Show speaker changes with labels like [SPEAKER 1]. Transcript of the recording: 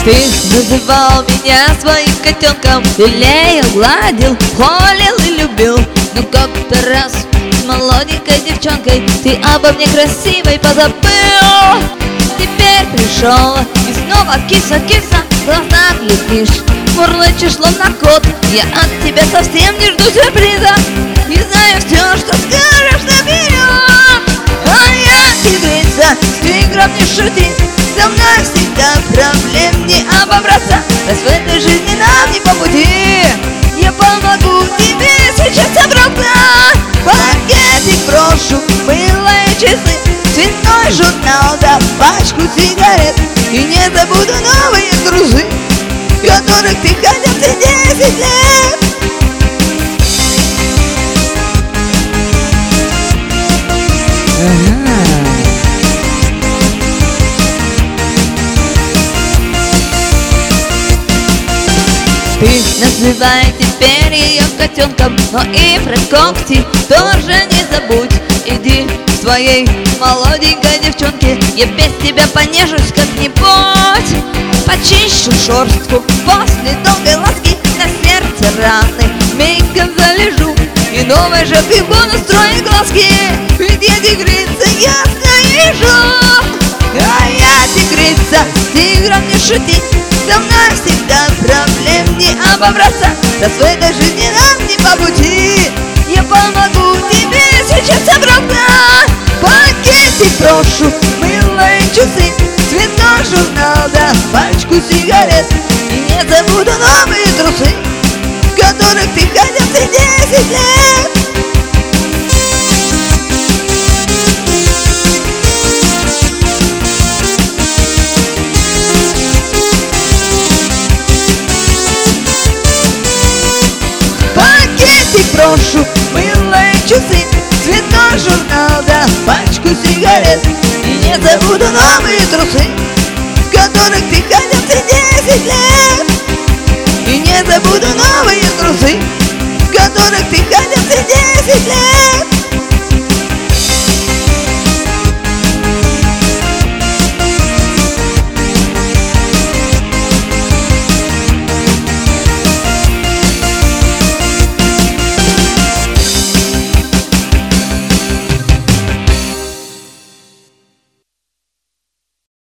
[SPEAKER 1] Ты называл меня своим котенком, лелеял, гладил, холил и любил. Но как-то раз с молоденькой девчонкой ты обо мне красивой позабыл. Теперь пришел и снова киса, в глаза глядишь, мурлычешь словно кот. Я от тебя совсем не жду сюрприза и знаю все, что скажешь наперед. А я тигрица, с тигром не шути, со мной всегда проблем не обобраться. Раз в этой жизни нам не по пути, я помогу тебе сейчас обратно. Пакетик брошу, мыло и часы, цветной журнал да пачку сигарет. И не забуду новые грузы, которых ты хотел все 10 лет. Ты называй теперь ее котенком, но и про когти тоже не забудь. Иди к своей молоденькой девчонке, я без тебя понежусь как-нибудь. Почищу шерстку после долгой ласки, на сердце раны мигом залежу, и новой же пиву настроить глазки. Ведь я тигрица, ясно вижу. А я тигрица, с тигром не шути, со мной всегда проблем не обобраться. Раз в этой жизни нам не по пути, я помогу тебе сейчас обратно. Пакетик брошу, мыло и часы, цветной журнал да пачку сигарет. И не забуду новые трусы, которых ты хотел все 10 лет. Пакетик брошу, мыло и часы, цветной журнал да пачку сигарет. И не забуду новые трусы, которых ты хотел все 10 лет. И не забуду новые трусы, которых ты хотел все 10 лет.